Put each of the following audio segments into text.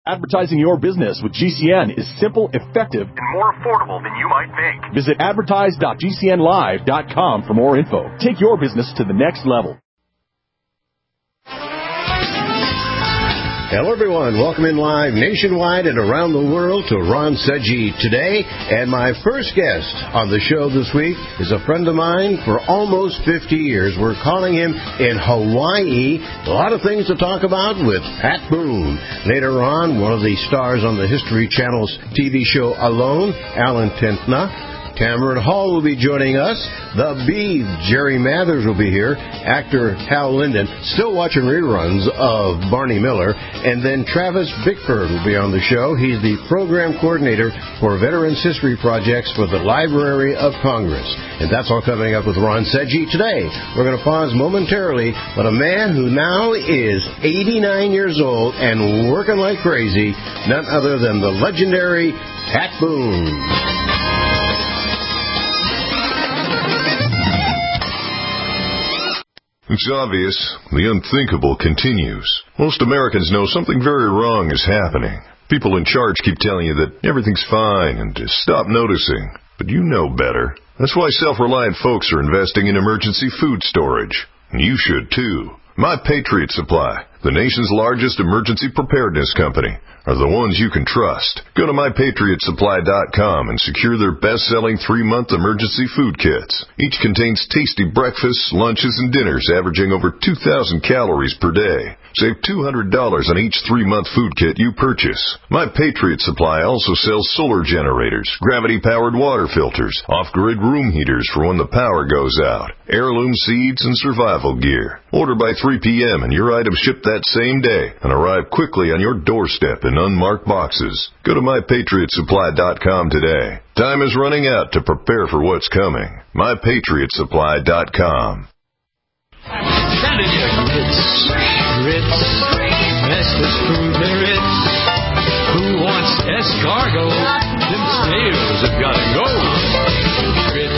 Advertising your business with GCN is simple, effective, and more affordable than you might think. Visit advertise.gcnlive.com for more info. Take your business to the next level. Hello, everyone. Welcome in live nationwide and around the world to Ron Seggi today. And my first guest on the show this week is a friend of mine for almost 50 years. We're calling him in Hawaii. A lot of things to talk about with Pat Boone. Later on, one of the stars on the History Channel's TV show Alone, Alan Tentna. Cameron Hall will be joining us. The Beeve, Jerry Mathers will be here. Actor Hal Linden, still watching reruns of Barney Miller. And then Travis Bickford will be on the show. He's the program coordinator for Veterans History Projects for the Library of Congress. And that's all coming up with Ron Seggi today. We're going to pause momentarily, but a man who now is 89 years old and working like crazy, none other than the legendary Pat Boone. It's obvious. The unthinkable continues. Most Americans know something very wrong is happening. People in charge keep telling you that everything's fine and to stop noticing. But you know better. That's why self-reliant folks are investing in emergency food storage. And you should too. My Patriot Supply, the nation's largest emergency preparedness company, are the ones you can trust. Go to MyPatriotSupply.com and secure their best-selling 3-month emergency food kits. Each contains tasty breakfasts, lunches, and dinners averaging over 2,000 calories per day. Save $200 on each 3-month food kit you purchase. My Patriot Supply also sells solar generators, gravity-powered water filters, off-grid room heaters for when the power goes out, heirloom seeds, and survival gear. Order by 3 p.m. and your items ship that same day and arrive quickly on your doorstep in unmarked boxes. Go to MyPatriotSupply.com today. Time is running out to prepare for what's coming. MyPatriotSupply.com. Ritz, Nestless food, they're Ritz. Who wants escargot? Them snails have got to go. Ritz,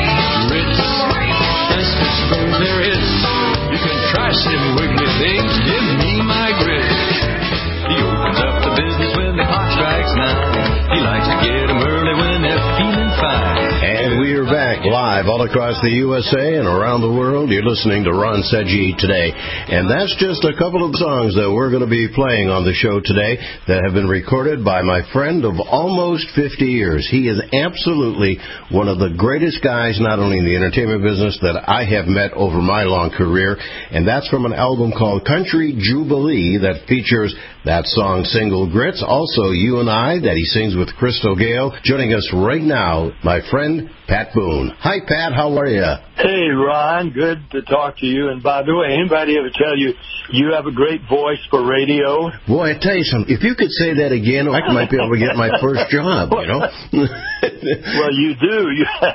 Nestless food, they're Ritz. You can try some wiggly things, give me my grits. He opens up the business when the clock strikes 9. He likes to get them early when they're feeling fine. And we are back live all across the USA and around the world. You're listening to Ron Seggi today. And that's just a couple of songs that we're going to be playing on the show today that have been recorded by my friend of almost 50 years. He is absolutely one of the greatest guys, not only in the entertainment business, that I have met over my long career. And that's from an album called Country Jubilee that features that song Single Grits. Also, You and I, that he sings with Crystal Gale. Joining us right now, my friend Pat Boone. Hi, Pat. How are you? Hey, Ron. Good to talk to you. And by the way, anybody ever tell you you have a great voice for radio? Boy, I tell you something. If you could say that again, I might be able to get my first job, you know? Well, you do.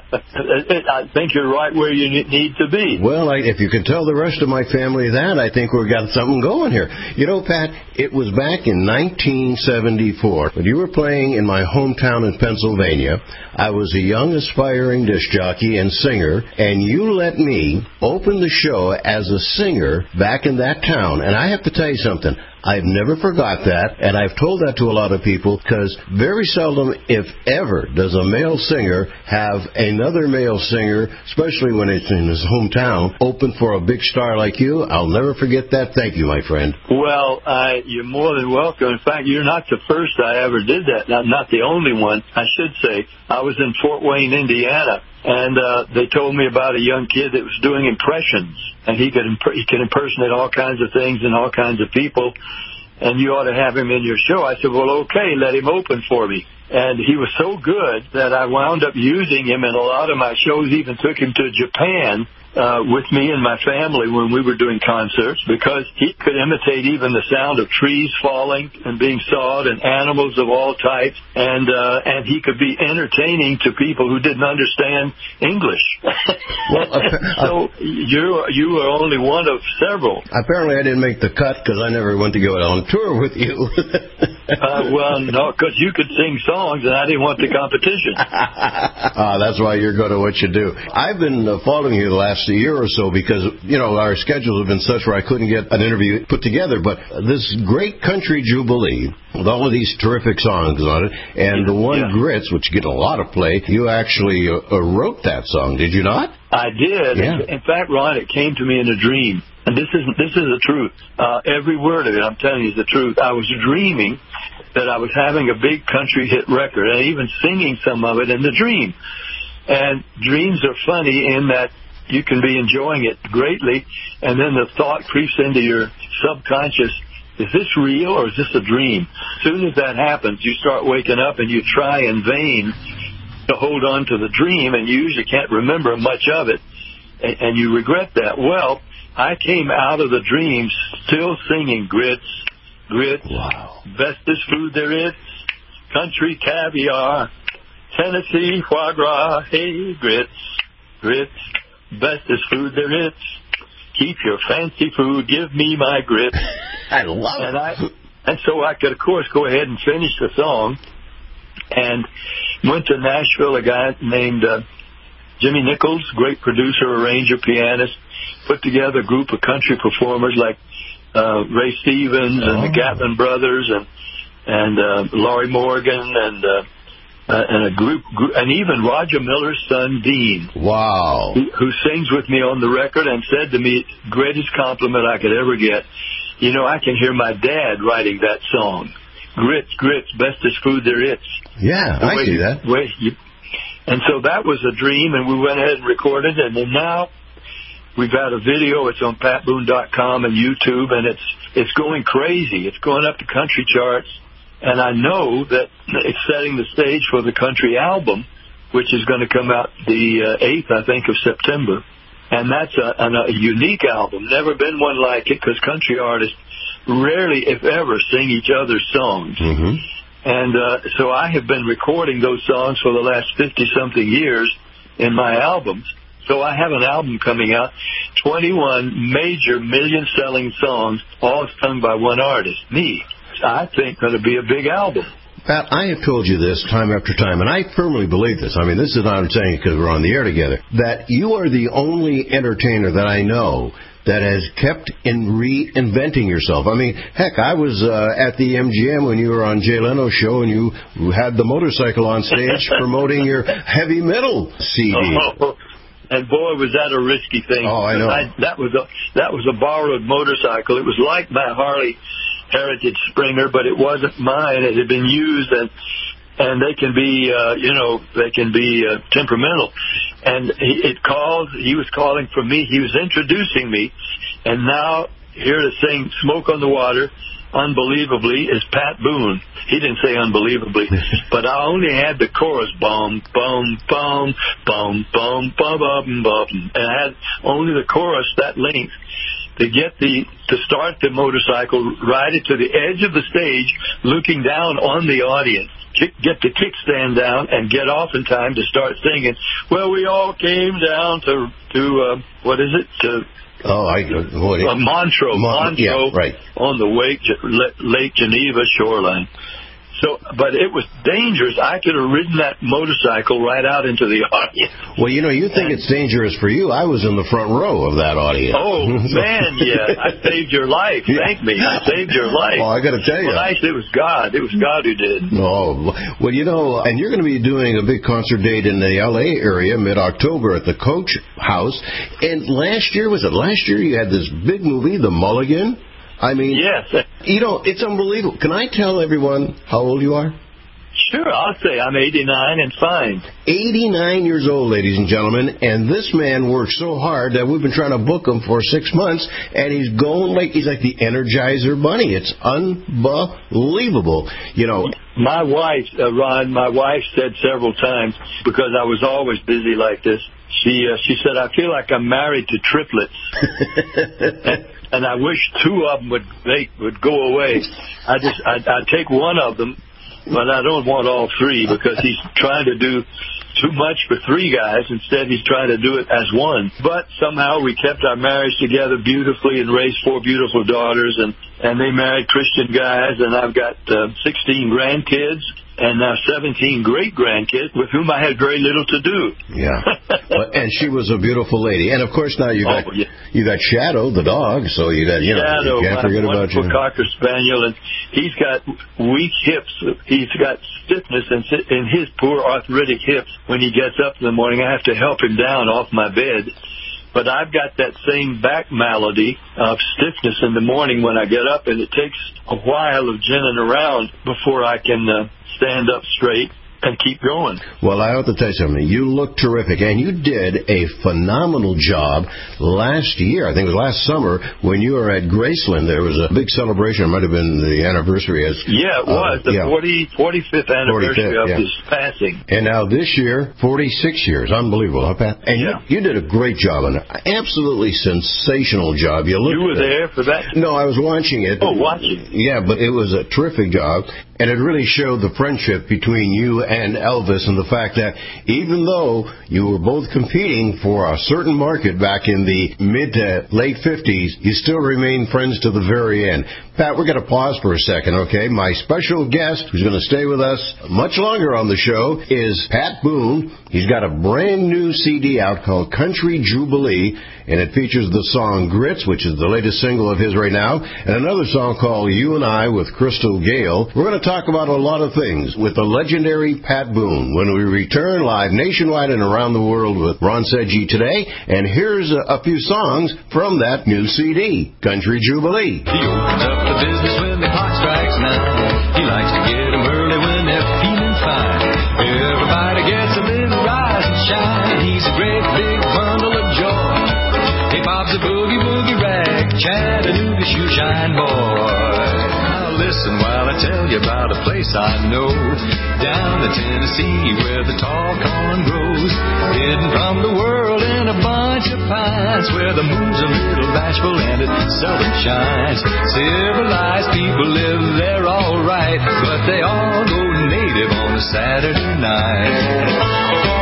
I think you're right where you need to be. Well, if you can tell the rest of my family that, I think we've got something going here. You know, Pat, it was back in 1974 when you were playing in my hometown in Pennsylvania. I was a young aspiring disc jockey and singer, and you let me open the show as a singer back in that town. And I have to tell you something. I've never forgot that, and I've told that to a lot of people, because very seldom, if ever, does a male singer have another male singer, especially when it's in his hometown, open for a big star like you. I'll never forget that. Thank you, my friend. Well, you're more than welcome. In fact, you're not the first I ever did that. Not the only one, I should say. I was in Fort Wayne, Indiana, and they told me about a young kid that was doing impressions, and he could impersonate all kinds of things and all kinds of people, and you ought to have him in your show. I said, well, okay, let him open for me. And he was so good that I wound up using him in a lot of my shows, even took him to Japan with me and my family when we were doing concerts, because he could imitate even the sound of trees falling and being sawed and animals of all types, and he could be entertaining to people who didn't understand English. So you were only one of several. Apparently I didn't make the cut because I never went to go on tour with you. Well, no, because you could sing songs, and I didn't want the competition. That's why you're good at what you do. I've been following you the last year or so because, our schedules have been such where I couldn't get an interview put together. But this great country jubilee with all of these terrific songs on it, and the one Grits, which get a lot of play, you actually wrote that song, did you not? I did. Yeah. In fact, Ron, it came to me in a dream. And this is the truth. Every word of it, I'm telling you, is the truth. I was dreaming that I was having a big country hit record and even singing some of it in the dream. And dreams are funny in that you can be enjoying it greatly, and then the thought creeps into your subconscious, is this real or is this a dream? As soon as that happens, you start waking up and you try in vain to hold on to the dream, and you usually can't remember much of it, and you regret that. Well, I came out of the dream still singing grits, wow, bestest food there is, country caviar, Tennessee foie gras, hey, grits, bestest food there is, keep your fancy food, give me my grits. I love it. And so I could, of course, go ahead and finish the song, and went to Nashville. A guy named Jimmy Nichols, great producer, arranger, pianist, put together a group of country performers like Ray Stevens and the Gatlin Brothers and Laurie Morgan and a group, and even Roger Miller's son Dean. Wow. Who sings with me on the record and said to me, greatest compliment I could ever get. I can hear my dad writing that song. Grits, bestest food there is. Yeah, I see that. And so that was a dream, and we went ahead and recorded it, and then now we've got a video. It's on patboone.com and YouTube, and it's going crazy. It's going up the country charts, and I know that it's setting the stage for the country album, which is going to come out the 8th, I think, of September. And that's a unique album. Never been one like it, because country artists rarely, if ever, sing each other's songs. Mm-hmm. And so I have been recording those songs for the last 50-something years in my albums. So I have an album coming out, 21 major million-selling songs, all sung by one artist, me. I think going to be a big album. Pat, I have told you this time after time, and I firmly believe this. I mean, this is not I'm saying because we're on the air together, that you are the only entertainer that I know that has kept in reinventing yourself. I mean, heck, I was at the MGM when you were on Jay Leno's show, and you had the motorcycle on stage promoting your heavy metal CD. Oh, and boy, was that a risky thing. Oh, I know. That was a borrowed motorcycle. It was like my Harley Heritage Springer, but it wasn't mine. It had been used, and they can be, temperamental. And he was calling for me. He was introducing me, and now here to sing "Smoke on the Water," unbelievably, is Pat Boone. He didn't say unbelievably, but I only had the chorus, bum, bum, bum, bum, bum, bum, bum, bum, and I had only the chorus that length to start the motorcycle, ride it to the edge of the stage, looking down on the audience, get the kickstand down, and get off in time to start singing. Well, we all came down to what is it? Montreux, yeah, right. On the Lake Geneva shoreline. So, but it was dangerous. I could have ridden that motorcycle right out into the audience. Well, you think it's dangerous for you. I was in the front row of that audience. Oh, man, yeah. I saved your life. Thank me. I saved your life. Well, I got to tell you. Well, actually, it was God. It was God who did. Oh, well, and you're going to be doing a big concert date in the L.A. area mid-October at the Coach House. And last year you had this big movie, The Mulligan. I mean, yes. It's unbelievable. Can I tell everyone how old you are? Sure, I'll say I'm 89 and fine. 89 years old, ladies and gentlemen, and this man works so hard that we've been trying to book him for 6 months, and he's like the Energizer Bunny. It's unbelievable. My wife, Ron, said several times, because I was always busy like this, she said, I feel like I'm married to triplets. And I wish 2 of them would go away. I'd take one of them, but I don't want all 3, because he's trying to do too much for 3 guys. Instead, he's trying to do it as one. But somehow we kept our marriage together beautifully and raised 4 beautiful daughters, and they married Christian guys, and I've got 16 grandkids and now 17 great-grandkids with whom I had very little to do. Yeah. And she was a beautiful lady. And, of course, now you got Shadow, the dog, so you got, Shadow, you can't forget about you. Cocker Spaniel, and he's got weak hips. He's got stiffness in his poor arthritic hips. When he gets up in the morning, I have to help him down off my bed. But I've got that same back malady of stiffness in the morning when I get up, and it takes a while of ginning around before I can stand up straight and keep going. Well, I have to tell you something. You look terrific, and you did a phenomenal job last year. I think it was last summer when you were at Graceland. There was a big celebration. It might have been the anniversary. It was. The 45th anniversary of his passing. And now this year, 46 years. Unbelievable, huh, Pat? And you did a great job, an absolutely sensational job. You were there for that? No, I was watching it. Oh, watching. Yeah, but it was a terrific job. And it really showed the friendship between you and Elvis, and the fact that even though you were both competing for a certain market back in the mid to late 50s, you still remained friends to the very end. Pat, we're going to pause for a second, okay? My special guest, who's going to stay with us much longer on the show, is Pat Boone. He's got a brand new CD out called Country Jubilee, and it features the song Grits, which is the latest single of his right now, and another song called You and I with Crystal Gale. We're going to talk about a lot of things with the legendary Pat Boone when we return live nationwide and around the world with Ron Seggi today. And here's a few songs from that new CD, Country Jubilee. He opens up the business when the clock strikes 9. He likes to get them early when they're feeling fine. Everybody gets a little rise and shine. He's a great big bundle of joy. Hey, Bob's a boogie rag, Chattanooga shoe shine boy. Listen while I tell you about a place I know down in Tennessee where the tall corn grows, hidden from the world in a bunch of pines, where the moon's a little bashful and it seldom shines. Civilized people live there all right, but they all go native on a Saturday night.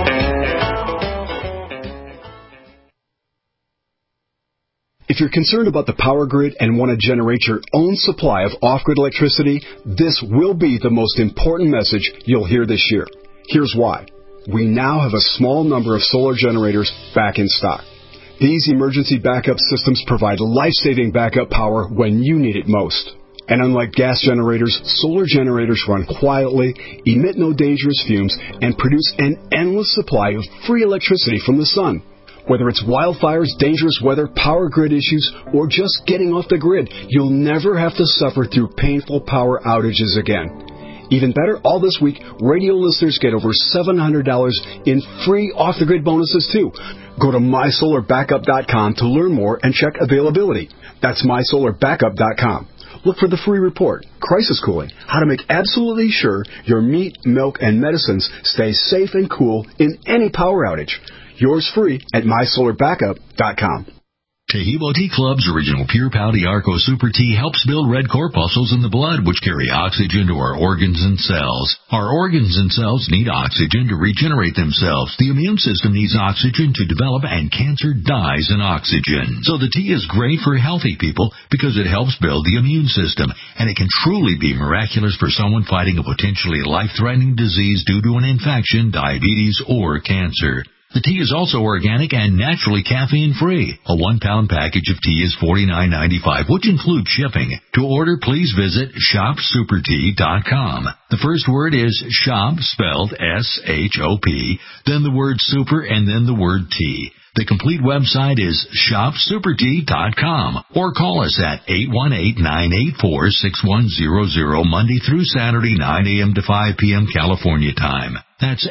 If you're concerned about the power grid and want to generate your own supply of off-grid electricity, this will be the most important message you'll hear this year. Here's why. We now have a small number of solar generators back in stock. These emergency backup systems provide life-saving backup power when you need it most. And unlike gas generators, solar generators run quietly, emit no dangerous fumes, and produce an endless supply of free electricity from the sun. Whether it's wildfires, dangerous weather, power grid issues, or just getting off the grid, you'll never have to suffer through painful power outages again. Even better, all this week, radio listeners get over $700 in free off-the-grid bonuses, too. Go to mysolarbackup.com to learn more and check availability. That's mysolarbackup.com. Look for the free report, Crisis Cooling, how to make absolutely sure your meat, milk, and medicines stay safe and cool in any power outage. Yours free at mysolarbackup.com. Tehebo Tea Club's original Pure Pouty Arco Super Tea helps build red corpuscles in the blood, which carry oxygen to our organs and cells. Our organs and cells need oxygen to regenerate themselves. The immune system needs oxygen to develop, and cancer dies in oxygen. So the tea is great for healthy people because it helps build the immune system, and it can truly be miraculous for someone fighting a potentially life-threatening disease due to an infection, diabetes, or cancer. The tea is also organic and naturally caffeine-free. A 1-pound package of tea is $49.95, which includes shipping. To order, please visit shopsupertea.com. The first word is shop, spelled S-H-O-P, then the word super, and then the word tea. The complete website is shopsupertea.com, or call us at 818-984-6100 Monday through Saturday, 9 a.m. to 5 p.m. California time. That's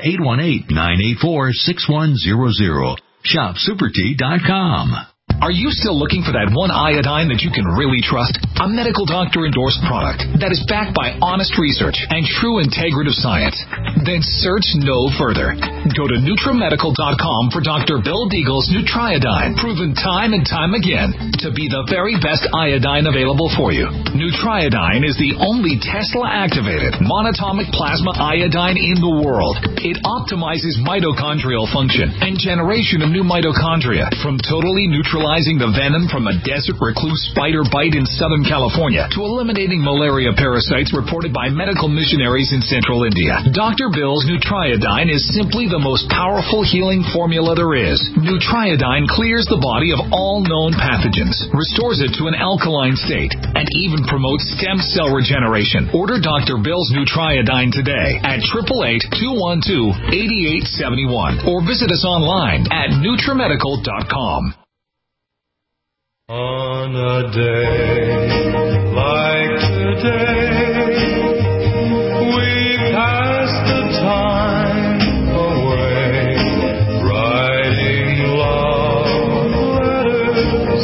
818-984-6100. Shopsupertea.com. Are you still looking for that one iodine that you can really trust? A medical doctor-endorsed product that is backed by honest research and true integrative science? Then search no further. Go to NutriMedical.com for Dr. Bill Deagle's Nutriodine, proven time and time again to be the very best iodine available for you. Nutriodine is the only Tesla-activated monatomic plasma iodine in the world. It optimizes mitochondrial function and generation of new mitochondria, from totally neutralizing the venom from a desert recluse spider bite in Southern California to eliminating malaria parasites reported by medical missionaries in Central India. Dr. Bill's Nutriodine is simply the most powerful healing formula there is. Nutriodine clears the body of all known pathogens, restores it to an alkaline state, and even promotes stem cell regeneration. Order Dr. Bill's Nutriodine today at 888-212-8871 or visit us online at NutriMedical.com. On a day like today, we pass the time away, writing love letters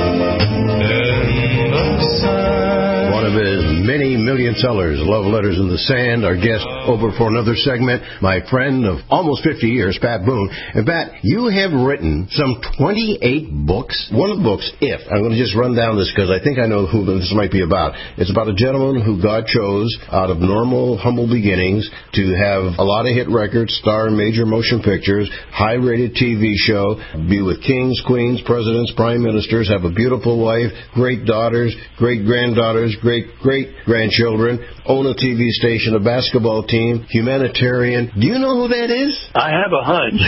in the sand. One of his many million sellers, Love Letters in the Sand. Our guest over for another segment, my friend of almost 50 years, Pat Boone. And Pat, you have written some 28 books. One of the books, If. I'm going to just run down this because I think I know who this might be about. It's about a gentleman who God chose out of normal, humble beginnings to have a lot of hit records, star in major motion pictures, high-rated TV show, be with kings, queens, presidents, prime ministers, have a beautiful wife, great daughters, great-granddaughters, great-great-grandchildren, own a TV station, a basketball team, humanitarian. Do you know who that is? I have a hunch.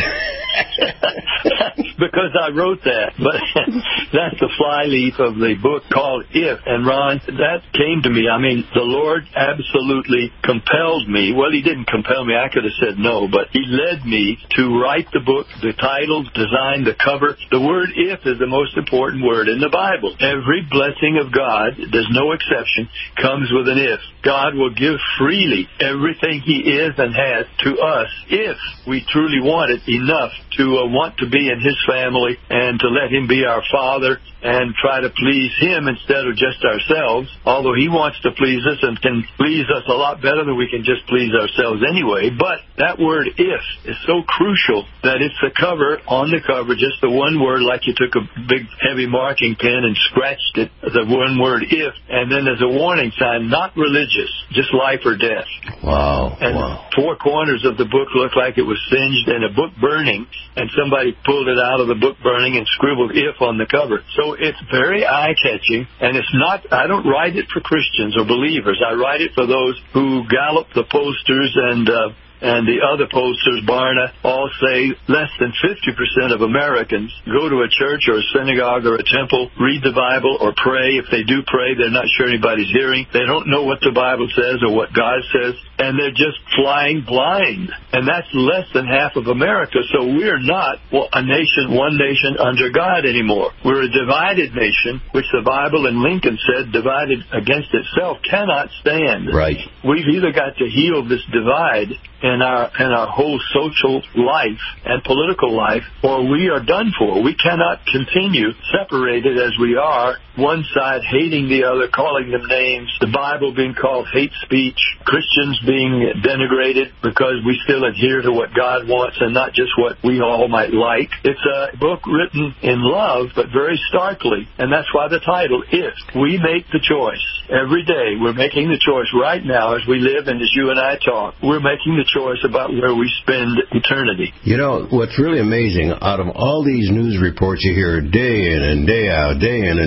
Because I wrote that. But that's the flyleaf of the book called If. And, Ron, that came to me. I mean, the Lord absolutely compelled me. Well, he didn't compel me. I could have said no. But he led me to write the book, the title, design, the cover. The word if is the most important word in the Bible. Every blessing of God, there's no exception, comes with an if. God will give freely everything he is and has to us if we truly want it enough to want to be in his family and to let him be our Father and try to please him instead of just ourselves, although he wants to please us and can please us a lot better than we can just please ourselves anyway. But that word if is so crucial that it's the cover, on the cover, just the one word, like you took a big heavy marking pen and scratched it, the one word if, and then there's a warning sign, not religious, just life or death. Wow. And four corners of the book looked like it was singed and a book burning, and somebody pulled it out of the book burning and scribbled if on the cover. So it's very eye-catching, and it's not, I don't write it for Christians or believers. I write it for those who gallop the posters and the other posters, Barna, all say less than 50% of Americans go to a church or a synagogue or a temple, read the Bible or pray. If they do pray, they're not sure anybody's hearing. They don't know what the Bible says or what God says, and they're just flying blind. And that's less than half of America. So we're not a nation, one nation under God anymore. We're a divided nation, which the Bible and Lincoln said divided against itself cannot stand. Right. We've either got to heal this divide in our whole social life and political life, or we are done for. We cannot continue separated as we are, one side hating the other, calling them names, the Bible being called hate speech, Christians being denigrated because we still adhere to what God wants and not just what we all might like. It's a book written in love, but very starkly, and that's why the title, If. We make the choice. Every day we're making the choice right now as we live and as you and I talk. We're making the choice about where we spend eternity. You know, what's really amazing, out of all these news reports you hear day in and day out,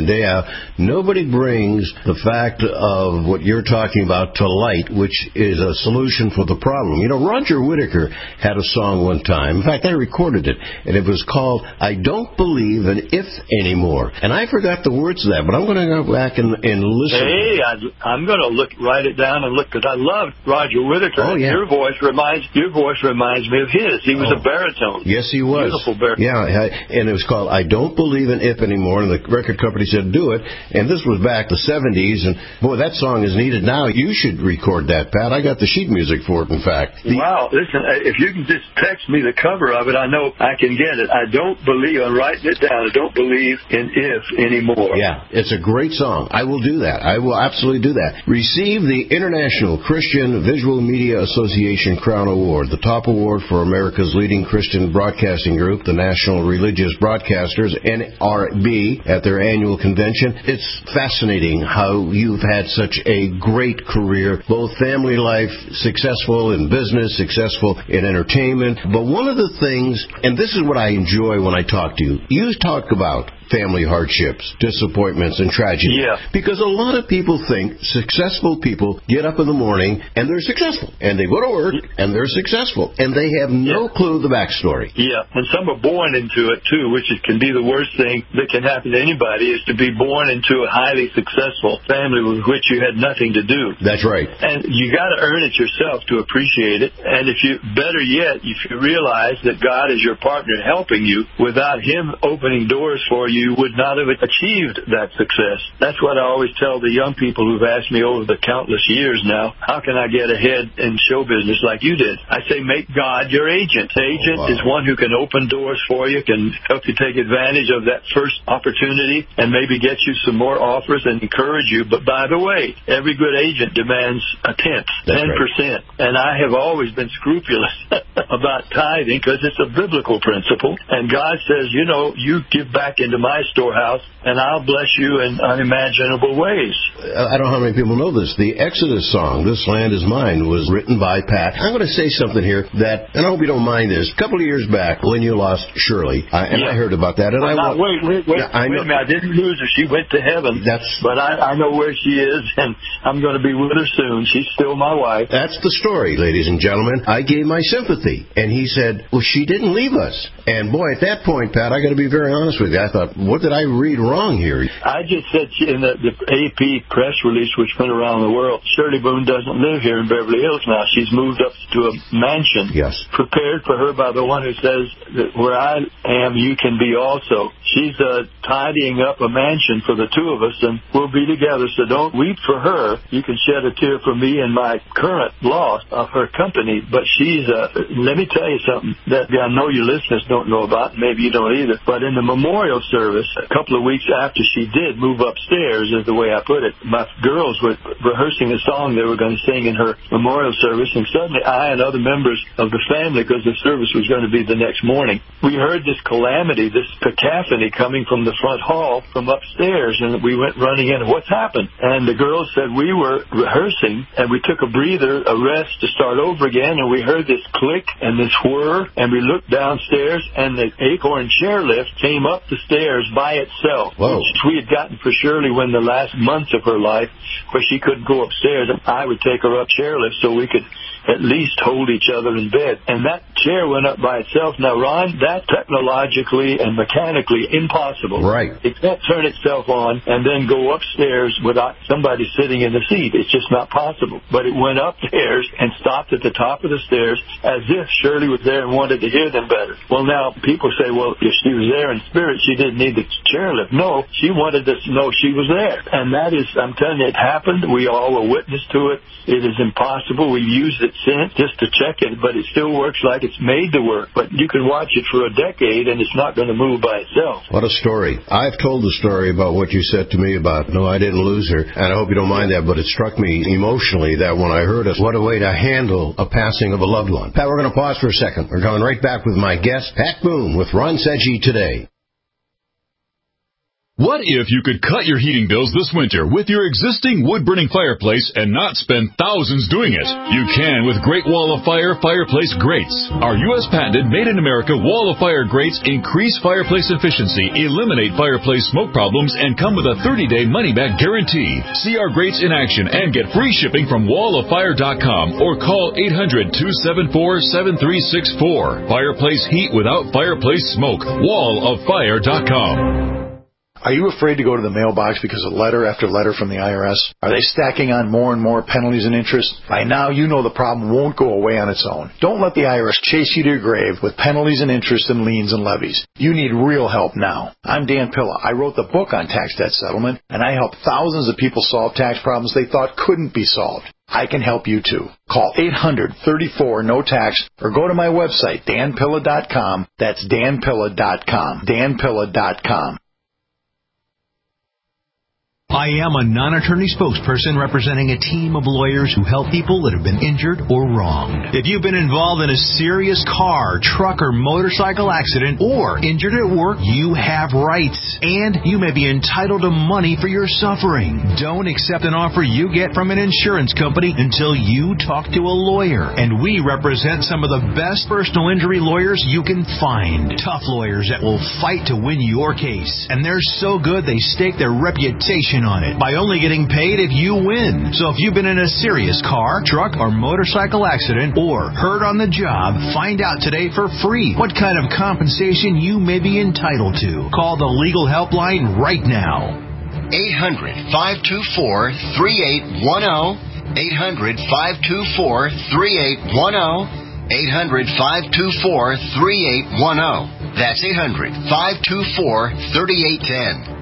nobody brings the fact of what you're talking about to light, which is a solution for the problem. You know, Roger Whittaker had a song one time. In fact, I recorded it, and it was called I Don't Believe in If Anymore. And I forgot the words of that, but I'm going to go back and listen. Hey, I'm going to write it down and look, because I love Roger Whittaker. Oh, yeah. Your voice reminds me of his. He was a baritone. Yes, he was. Beautiful baritone. Yeah, and it was called I Don't Believe in If Anymore, and the record company said, do it. And this was back the 70s, and boy, that song is needed now. You should record that, Pat. I got the sheet music for it, in fact. Wow, listen, if you can just text me the cover of it, I know I can get it. I don't believe, I'm writing it down, I don't believe in If Anymore. Yeah, it's a great song. I will do that. I will absolutely do that. Receive the International Christian Visual Media Association credit Crown Award, the top award for America's leading Christian broadcasting group, the National Religious Broadcasters, NRB, at their annual convention. It's fascinating how you've had such a great career, both family life, successful in business, successful in entertainment. But one of the things, and this is what I enjoy when I talk to you, you talk about family hardships, disappointments, and tragedy. Yeah. Because a lot of people think successful people get up in the morning and they're successful. And they go to work and they're successful. And they have no clue the backstory. Yeah, and some are born into it, too, which can be the worst thing that can happen to anybody, is to be born into a highly successful family with which you had nothing to do. That's right. And you got to earn it yourself to appreciate it. And if you, better yet, if you realize that God is your partner helping you, without Him opening doors for you, you would not have achieved that success. That's what I always tell the young people who've asked me over the countless years now, how can I get ahead in show business like you did? I say, make God your agent. The agent is one who can open doors for you, can help you take advantage of that first opportunity, and maybe get you some more offers and encourage you. But by the way, every good agent demands a tenth, 10%. Right. And I have always been scrupulous about tithing because it's a biblical principle. And God says, you know, you give back into my storehouse, and I'll bless you in unimaginable ways. I don't know how many people know this. The Exodus song, This Land Is Mine, was written by Pat. I'm going to say something here that, and I hope you don't mind this, a couple of years back when you lost Shirley, I heard about that. And wait a minute. I didn't lose her. She went to heaven. But I know where she is, and I'm going to be with her soon. She's still my wife. That's the story, ladies and gentlemen. I gave my sympathy, and he said, well, she didn't leave us. And boy, at that point, Pat, I got to be very honest with you. I thought, what did I read wrong here? I just said in the AP press release, which went around the world, Shirley Boone doesn't live here in Beverly Hills now. She's moved up to a mansion. Yes. Prepared for her by the one who says that where I am, you can be also. She's tidying up a mansion for the two of us, and we'll be together. So don't weep for her. You can shed a tear for me and my current loss of her company. But she's, let me tell you something that I know your listeners don't know about. Maybe you don't either. But in the memorial service, a couple of weeks after she did move upstairs, is the way I put it, my girls were rehearsing a song they were going to sing in her memorial service, and suddenly I and other members of the family, because the service was going to be the next morning, we heard this calamity, this cacophony coming from the front hall from upstairs, and we went running in. What's happened? And the girls said we were rehearsing, and we took a breather, a rest to start over again, and we heard this click and this whir, and we looked downstairs, and the Acorn chairlift came up the stairs by itself. Whoa. Which we had gotten for Shirley when the last months of her life, where she couldn't go upstairs, and I would take her up chairlift so we could at least hold each other in bed. And that chair went up by itself. Now, Ron, that's technologically and mechanically impossible. Right. It can't turn itself on and then go upstairs without somebody sitting in the seat. It's just not possible. But it went upstairs and stopped at the top of the stairs as if Shirley was there and wanted to hear them better. Well, now, people say, well, if she was there in spirit, she didn't need the chairlift. No, she wanted us to know she was there. And that is, I'm telling you, it happened. We all were witness to it. It is impossible. We've used it since just to check it, but it still works like it's made to work. But you can watch it for a decade, and it's not going to move by itself. What a story. I've told the story about what you said to me about, no, I didn't lose her, and I hope you don't mind that, but it struck me emotionally that when I heard it, what a way to handle a passing of a loved one. Pat, we're going to pause for a second. We're coming right back with my guest, Pat Boone, with Ron Seggi Today. What if you could cut your heating bills this winter with your existing wood-burning fireplace and not spend thousands doing it? You can with Great Wall of Fire fireplace grates. Our U.S. patented made-in-America Wall of Fire grates increase fireplace efficiency, eliminate fireplace smoke problems, and come with a 30-day money-back guarantee. See our grates in action and get free shipping from walloffire.com or call 800-274-7364. Fireplace heat without fireplace smoke. walloffire.com. Are you afraid to go to the mailbox because of letter after letter from the IRS? Are they stacking on more and more penalties and interest? By now, you know the problem won't go away on its own. Don't let the IRS chase you to your grave with penalties and interest and liens and levies. You need real help now. I'm Dan Pilla. I wrote the book on tax debt settlement, and I help thousands of people solve tax problems they thought couldn't be solved. I can help you too. Call 800-34-NO-TAX or go to my website, danpilla.com. That's danpilla.com. danpilla.com. I am a non-attorney spokesperson representing a team of lawyers who help people that have been injured or wronged. If you've been involved in a serious car, truck, or motorcycle accident or injured at work, you have rights, and you may be entitled to money for your suffering. Don't accept an offer you get from an insurance company until you talk to a lawyer, and we represent some of the best personal injury lawyers you can find. Tough lawyers that will fight to win your case, and they're so good they stake their reputation on it by only getting paid if you win. So if you've been in a serious car, truck, or motorcycle accident or hurt on the job, find out today for free what kind of compensation you may be entitled to. Call the legal helpline right now. 800-524-3810. 800-524-3810. 800-524-3810. That's 800-524-3810.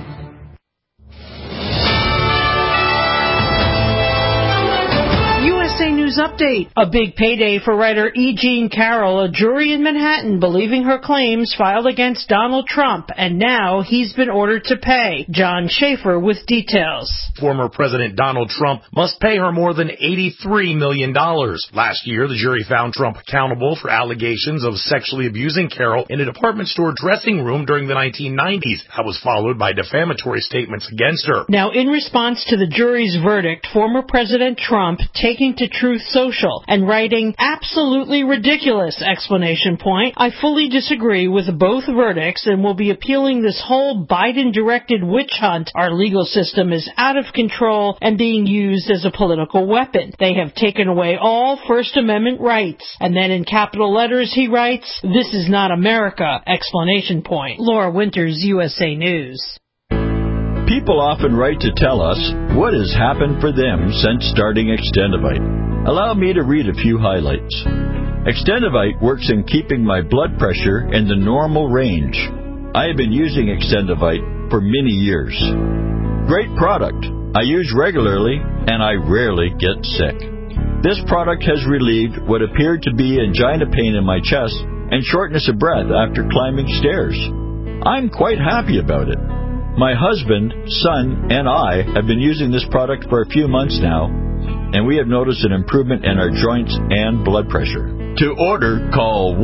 USA News Update. A big payday for writer E. Jean Carroll, a jury in Manhattan believing her claims filed against Donald Trump, and now he's been ordered to pay. John Schaefer with details. Former President Donald Trump must pay her more than $83 million. Last year, the jury found Trump accountable for allegations of sexually abusing Carroll in a department store dressing room during the 1990s. That was followed by defamatory statements against her. Now, in response to the jury's verdict, former President Trump taking to Truth Social and writing, "Absolutely ridiculous!" exclamation point. "I fully disagree with both verdicts and will be appealing this whole Biden-directed witch hunt. Our legal system is out of control and being used as a political weapon. They have taken away all First Amendment rights." And then in capital letters he writes, "This is not America!" exclamation point. Laura Winters, USA News. People often write to tell us what has happened for them since starting Extendivite. Allow me to read a few highlights. Extendivite works in keeping my blood pressure in the normal range. I have been using Extendivite for many years. Great product. I use regularly and I rarely get sick. This product has relieved what appeared to be angina pain in my chest and shortness of breath after climbing stairs. I'm quite happy about it. My husband, son, and I have been using this product for a few months now, and we have noticed an improvement in our joints and blood pressure. To order, call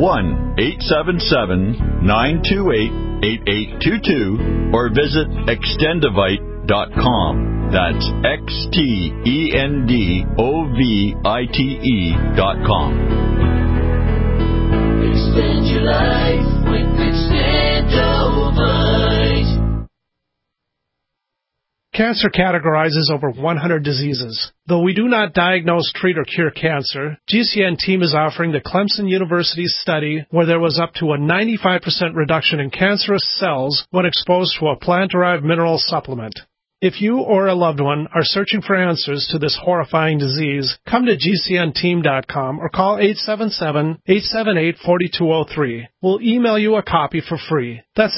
1-877-928-8822 or visit Extendivite.com. That's Extendovite.com. Extend your life with Extendovite. Cancer categorizes over 100 diseases. Though we do not diagnose, treat, or cure cancer, GCN team is offering the Clemson University study where there was up to a 95% reduction in cancerous cells when exposed to a plant-derived mineral supplement. If you or a loved one are searching for answers to this horrifying disease, come to GCNteam.com or call 877-878-4203. We'll email you a copy for free. That's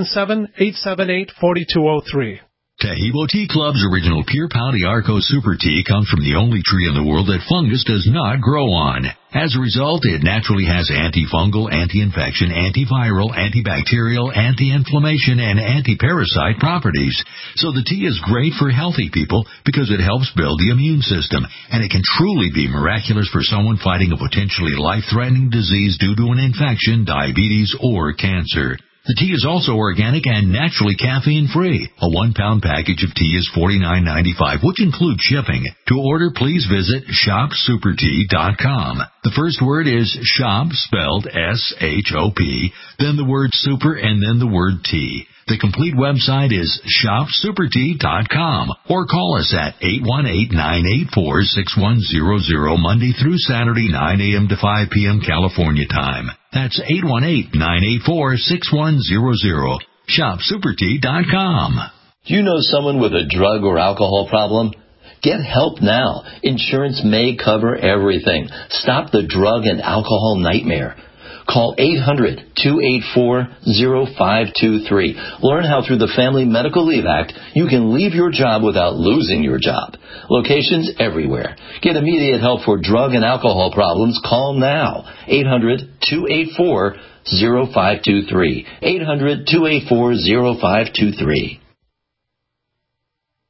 877-878-4203. Taheebo Tea Club's original Pure Pau d'Arco Super Tea comes from the only tree in the world that fungus does not grow on. As a result, it naturally has antifungal, anti-infection, antiviral, antibacterial, anti-inflammation, and anti-parasite properties. So the tea is great for healthy people because it helps build the immune system, and it can truly be miraculous for someone fighting a potentially life-threatening disease due to an infection, diabetes, or cancer. The tea is also organic and naturally caffeine-free. A 1-pound package of tea is $49.95, which includes shipping. To order, please visit shopsupertea.com. The first word is shop, spelled S-H-O-P, then the word super, and then the word tea. The complete website is shopsupertea.com or call us at 818-984-6100 Monday through Saturday, 9 a.m. to 5 p.m. California time. That's 818-984-6100. Shopsupertea.com. Do you know someone with a drug or alcohol problem? Get help now. Insurance may cover everything. Stop the drug and alcohol nightmare. Call 800-284-0523. Learn how through the Family Medical Leave Act you can leave your job without losing your job. Locations everywhere. Get immediate help for drug and alcohol problems. Call now. 800-284-0523. 800-284-0523.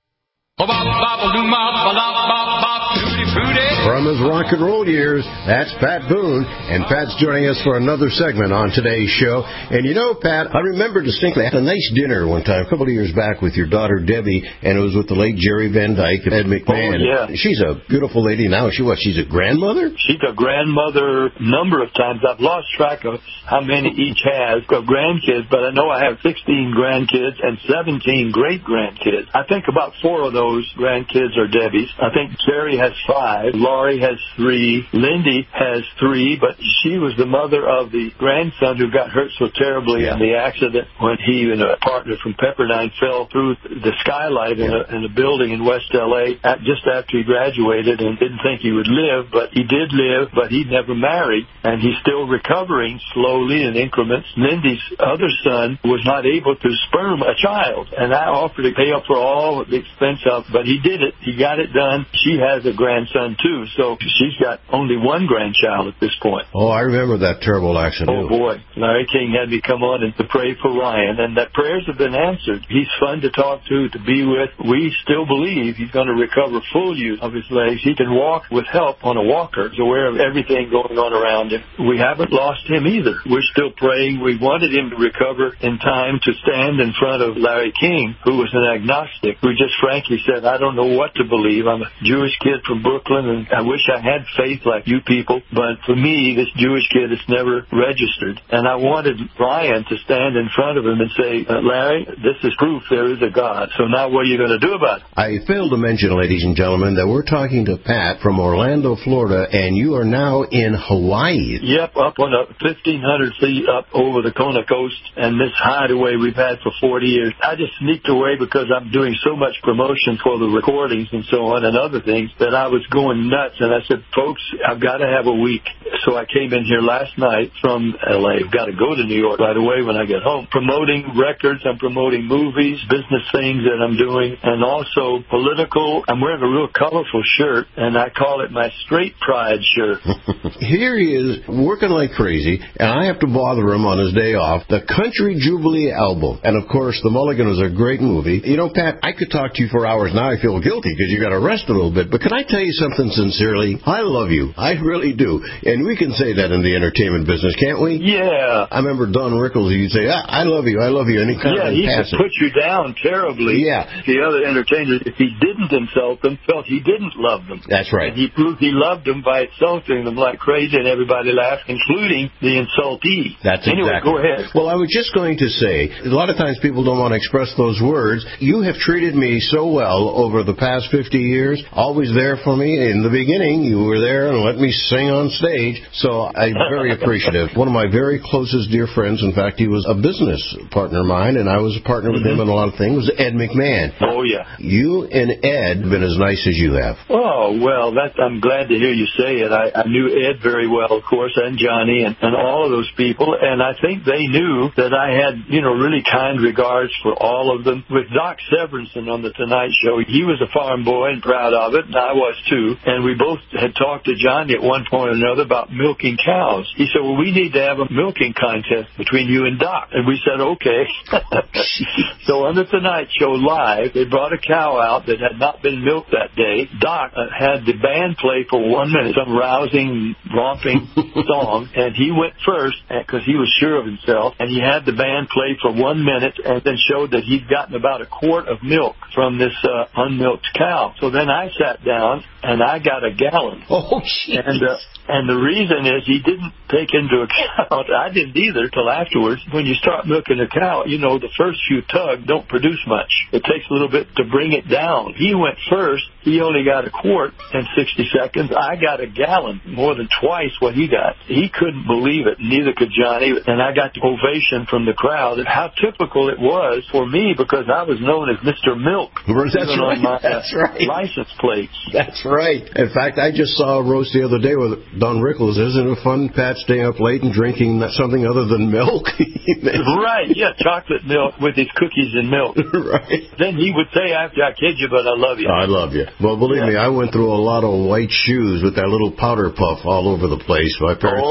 From his rock and roll years, that's Pat Boone, and Pat's joining us for another segment on today's show. And you know, Pat, I remember distinctly, I had a nice dinner one time, a couple of years back with your daughter Debbie, and it was with the late Jerry Van Dyke and Ed McMahon. Oh, yeah. She's a beautiful lady now. She's a grandmother? She's a grandmother a number of times. I've lost track of how many each has of grandkids, but I know I have 16 grandkids and 17 great-grandkids. I think about 4 of those grandkids are Debbie's. I think Jerry has 5. Laurie has 3. Lindy has 3, but she was the mother of the grandson who got hurt so terribly in the accident when he and a partner from Pepperdine fell through the skylight in a building in West L.A. Just after he graduated and didn't think he would live, but he did live, but he never married, and he's still recovering slowly in increments. Lindy's other son was not able to sperm a child, and I offered to pay up for all the expense of, but he did it. He got it done. She has a grandson, too, so she's got only one grandchild at this point. Oh, I remember that terrible accident. Oh, boy. Larry King had me come on and to pray for Ryan, and that prayers have been answered. He's fun to talk to be with. We still believe he's going to recover full use of his legs. He can walk with help on a walker. He's aware of everything going on around him. We haven't lost him either. We're still praying. We wanted him to recover in time to stand in front of Larry King, who was an agnostic, who just frankly said, I don't know what to believe. I'm a Jewish kid from Brooklyn, and I wish I had faith like you people, but for me, this Jewish kid is never registered. And I wanted Ryan to stand in front of him and say, Larry, this is proof there is a God. So now what are you going to do about it? I failed to mention, ladies and gentlemen, that we're talking to Pat from Orlando, Florida, and you are now in Hawaii. Yep, up on a 1,500 feet up over the Kona coast, and this hideaway we've had for 40 years. I just sneaked away because I'm doing so much promotion for the recordings and so on and other things that I was going nuts. And I said, folks, I've got to have a week. So I came in here last night from L.A. I've got to go to New York right away when I get home. Promoting records, I'm promoting movies, business things that I'm doing, and also political. I'm wearing a real colorful shirt, and I call it my straight pride shirt. Here he is, working like crazy, and I have to bother him on his day off. The Country Jubilee album. And, of course, The Mulligan was a great movie. You know, Pat, I could talk to you for hours. Now I feel guilty because you got arrested a little bit. But can I tell you something sincerely? I love you. I really do. And we can say that in the entertainment business, can't we? Yeah. I remember Don Rickles, he'd say, I love you, and he kind of he pass could put you down terribly. Yeah. The other entertainers, if he didn't insult them, felt he didn't love them. That's right. And he proved he loved them by insulting them like crazy, and everybody laughed, including the insultee. That's anyway, exactly. Go ahead. Well, I was just going to say, a lot of times people don't want to express those words. You have treated me so well over the past 50 years, always there for me. In the beginning, you were there and let me sing on stage, so I'm very appreciative. One of my very closest dear friends, in fact, he was a business partner of mine, and I was a partner with him in a lot of things, was Ed McMahon. Oh, yeah. You and Ed have been as nice as you have. Oh, well, I'm glad to hear you say it. I knew Ed very well, of course, and Johnny, and all of those people, and I think they knew that I had, really kind regards for all of them. With Doc Severinsen on The Tonight Show, he was a farm boy and proud of it, and I was too, and we both had talked to Johnny at one point or another about milking cows. He said, well, we need to have a milking contest between you and Doc. And we said, okay. So on The Tonight Show live, they brought a cow out that had not been milked that day. Doc had the band play for 1 minute, some rousing, romping song, and he went first because he was sure of himself, and he had the band play for 1 minute and then showed that he'd gotten about a quart of milk from this unmilked cow. So then I sat down, and I got a gallon. Oh, jeez. And the reason is he didn't take into account, I didn't either till afterwards, when you start milking a cow, the first few tugs don't produce much. It takes a little bit to bring it down. He went first. He only got a quart in 60 seconds. I got a gallon, more than twice what he got. He couldn't believe it, neither could Johnny, and I got the ovation from the crowd. How typical it was for me because I was known as Mr. Milk. That's right. On my That's right. license plates. That's right. In fact, I just saw a roast the other day with Don Rickles. Isn't it fun, Pat, staying up late and drinking something other than milk? Right, yeah, chocolate milk with his cookies and milk. Right. Then he would say after, I kid you, but I love you. I love you. Well, believe me, I went through a lot of white shoes with that little powder puff all over the place. My parents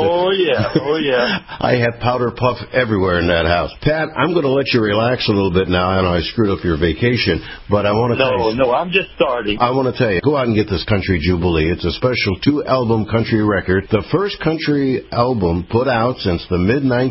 I had powder puff everywhere in that house. Pat, I'm going to let you relax a little bit now. I know I screwed up your vacation, but I want to tell you. No, I'm just starting. I want to tell you, go out and get this Country Jubilee. It's a special 2-album country record. The first country album put out since the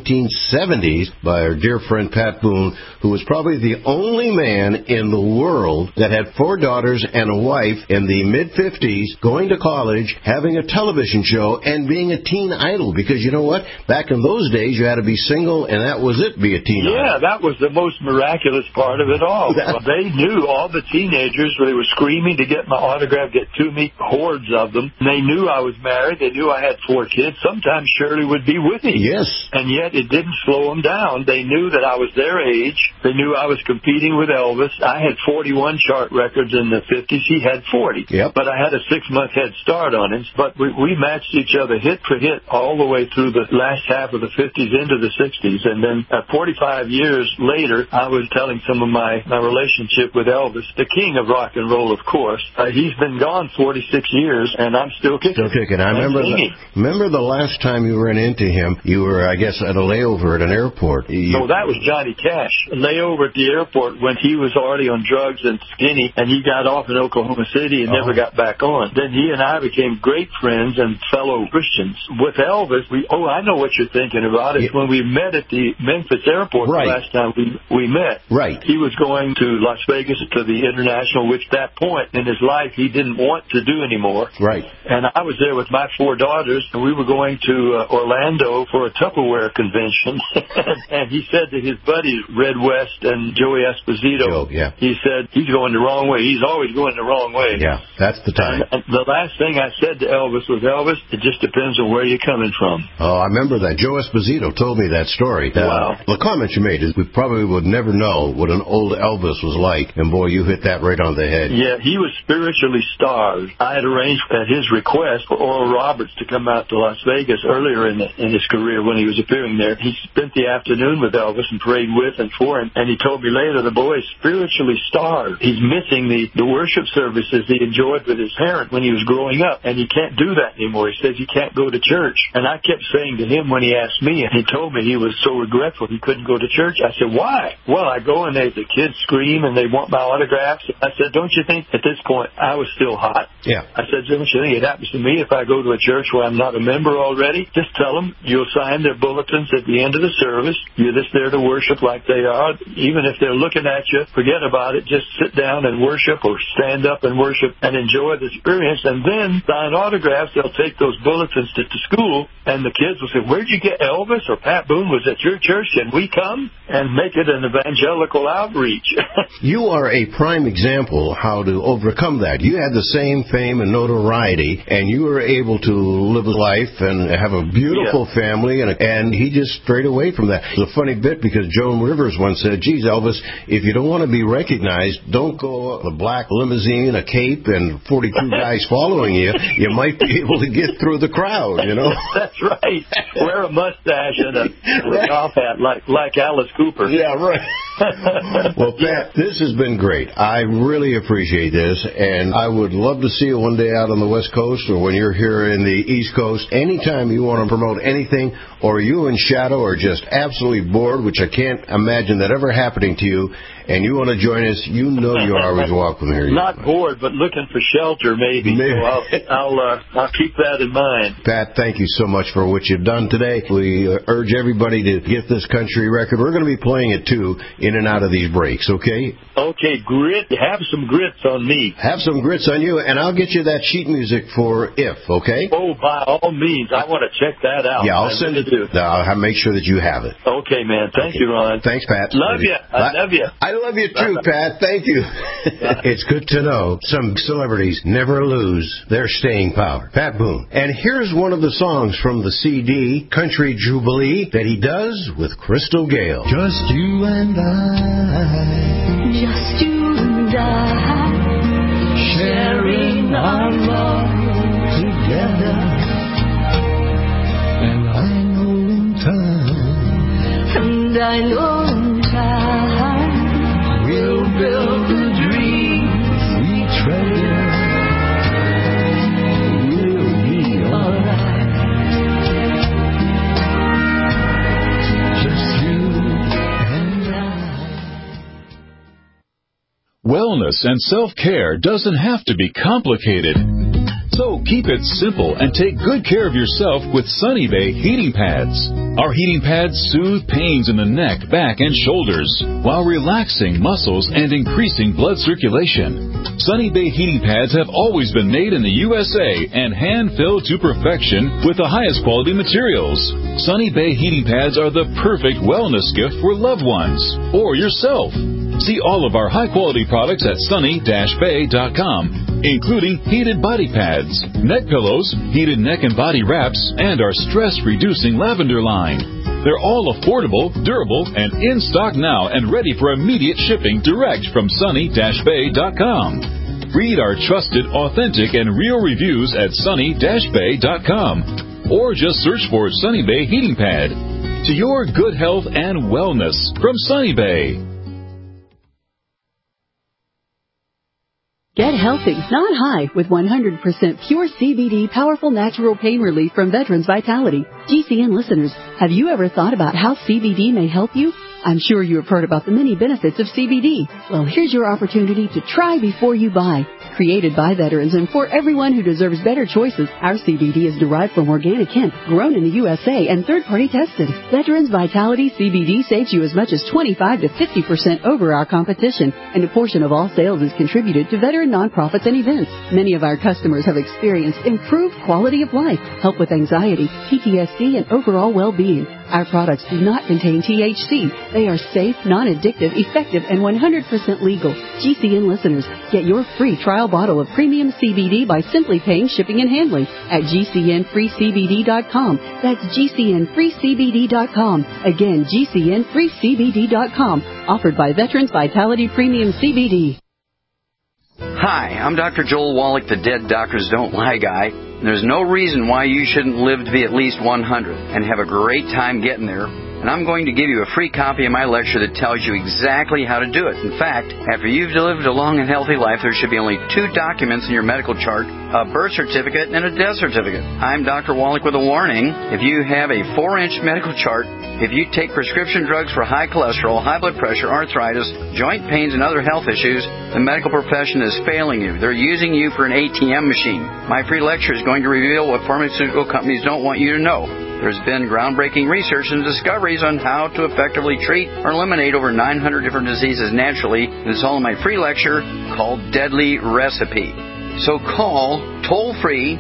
mid-1970s by our dear friend Pat Boone, who was probably the only man in the world that had 4 daughters and a wife in the mid-50s, going to college, having a television show, and being a teen idol. Because you know what? Back in those days, you had to be single, and that was it, be a teen idol. Yeah, that was the most miraculous part of it all. They knew, all the teenagers, they were screaming to get my autograph, get to me, hordes of them. And they knew I was married. They knew I had 4 kids. Sometimes Shirley would be with me. Yes. And yet it didn't slow them down. They knew that I was their age. They knew I was competing with Elvis. I had 41 chart records in the 50s. He had 40. Yep. But I had a 6-month head start on him. But we matched each other hit for hit all the way through the last half of the 50s into the 60s. And then 45 years later, I was telling some of my relationship with Elvis, the king of rock and roll, of course. He's been gone 46 years, and I'm still kicking. Still kicking. I remember the last time you ran into him, you were, I guess, at a layover at an airport. No, that was Johnny Cash. A layover at the airport when he was already on drugs and skinny, and he got off in Oklahoma City and never got back on. Then he and I became great friends and fellow Christians. With Elvis, I know what you're thinking about. It's when we met at the Memphis airport the last time we met. Right. He was going to Las Vegas to the International, which that point in his life he didn't want to do anymore. Right. And I was there with my 4 daughters, and we were going to Orlando for a Tupperware convention. And he said to his buddies, Red West and Joey Esposito, he said, he's going the wrong way. He's always going the wrong way. Yeah, that's the time. And the last thing I said to Elvis was, Elvis, it just depends on where you're coming from. Oh, I remember that. Joe Esposito told me that story. Wow. The comment you made is we probably would never know what an old Elvis was like. And, boy, you hit that right on the head. Yeah, he was spiritually starved. I had arranged at his request for Oral Roberts to come out to Las Vegas earlier in his career when he was appearing there. He spent the afternoon with Elvis and prayed with and for him. And he told me later the boy is spiritually starved. He's missing the worship services he enjoyed with his parents when he was growing up. And he can't do that anymore. He says he can't go to church. And I kept saying to him when he asked me, and he told me he was so regretful he couldn't go to church. I said, why? Well, I go and the kids scream and they want my autographs. I said, don't you think at this point I was still hot? Yeah. I said, don't you think it happens to me if I go to a church where I'm not a member already? Just tell them you'll sign their bulletins at the end of the service. You're just there to worship like they are. Even if they're looking at you, forget about it. Just sit down and worship or stand up and worship and enjoy the experience and then sign autographs. They'll take those bulletins to school and the kids will say, where'd you get Elvis or Pat Boone was at your church? Can we come? And make it an evangelical outreach. You are a prime example how to overcome that. You had the same fame and notoriety, and you were able to live a life and have a beautiful family, and he just strayed away from that. It's a funny bit because Joan Rivers once said, geez, Elvis, if you don't want to be recognized, don't go a black limousine, a cape, and 42 guys following you. You might be able to get through the crowd, you know? That's right. Wear a mustache and a golf hat like Alice Cooper. Yeah, right. Well, Pat, this has been great. I really appreciate this, and I would love to see you one day out on the West Coast or when you're here in the East Coast. Anytime you want to promote anything, or you and Shadow are just absolutely bored, which I can't imagine that ever happening to you, and you want to join us, you know you're always welcome here. Not bored, but looking for shelter, maybe. So I'll keep that in mind. Pat, thank you so much for what you've done today. We urge everybody to get this country record. We're going to be playing it, too, in and out of these breaks, okay? Okay, grit. Have some grits on me. Have some grits on you, and I'll get you that sheet music for If, okay? Oh, by all means. I want to check that out. Yeah, I'll send it. I'll make sure that you have it. Okay, man. Thank you, Ron. Thanks, Pat. Love you. I love you. I love you, too, Pat. Thank you. It's good to know some celebrities never lose their staying power. Pat Boone. And here's one of the songs from the CD, Country Jubilee, that he does with Crystal Gayle. Just you and I. Just you and I. Sharing our love. And I know in time we'll build the dreams we treasure. We'll be alright. Just you and I. Wellness and self-care doesn't have to be complicated. So keep it simple and take good care of yourself with Sunny Bay heating pads. Our heating pads soothe pains in the neck, back, and shoulders while relaxing muscles and increasing blood circulation. Sunny Bay heating pads have always been made in the USA and hand-filled to perfection with the highest quality materials. Sunny Bay heating pads are the perfect wellness gift for loved ones or yourself. See all of our high-quality products at sunny-bay.com, including heated body pads, neck pillows, heated neck and body wraps, and our stress-reducing lavender line. They're all affordable, durable, and in stock now and ready for immediate shipping direct from sunny-bay.com. Read our trusted, authentic, and real reviews at sunny-bay.com, or just search for Sunny Bay Heating Pad. To your good health and wellness from Sunny Bay. Get healthy, not high, with 100% pure CBD powerful natural pain relief from Veterans Vitality. GCN listeners, have you ever thought about how CBD may help you? I'm sure you have heard about the many benefits of CBD. Well, here's your opportunity to try before you buy. Created by veterans and for everyone who deserves better choices, our CBD is derived from organic hemp, grown in the USA, and third-party tested. Veterans Vitality CBD saves you as much as 25 to 50% over our competition, and a portion of all sales is contributed to veteran nonprofits and events. Many of our customers have experienced improved quality of life, help with anxiety, PTSD, and overall well-being. Our products do not contain THC. They are safe, non-addictive, effective, and 100% legal. GCN listeners, get your free trial bottle of premium CBD by simply paying shipping and handling at GCNFreeCBD.com. That's GCNFreeCBD.com. Again, GCNFreeCBD.com. Offered by Veterans Vitality Premium CBD. Hi, I'm Dr. Joel Wallach, the Dead Doctors Don't Lie guy. There's no reason why you shouldn't live to be at least 100 and have a great time getting there. And I'm going to give you a free copy of my lecture that tells you exactly how to do it. In fact, after you've lived a long and healthy life, there should be only 2 documents in your medical chart, a birth certificate and a death certificate. I'm Dr. Wallach with a warning. If you have a 4-inch medical chart, if you take prescription drugs for high cholesterol, high blood pressure, arthritis, joint pains, and other health issues, the medical profession is failing you. They're using you for an ATM machine. My free lecture is going to reveal what pharmaceutical companies don't want you to know. There's been groundbreaking research and discoveries on how to effectively treat or eliminate over 900 different diseases naturally. It's all in my free lecture called Deadly Recipe. So call toll-free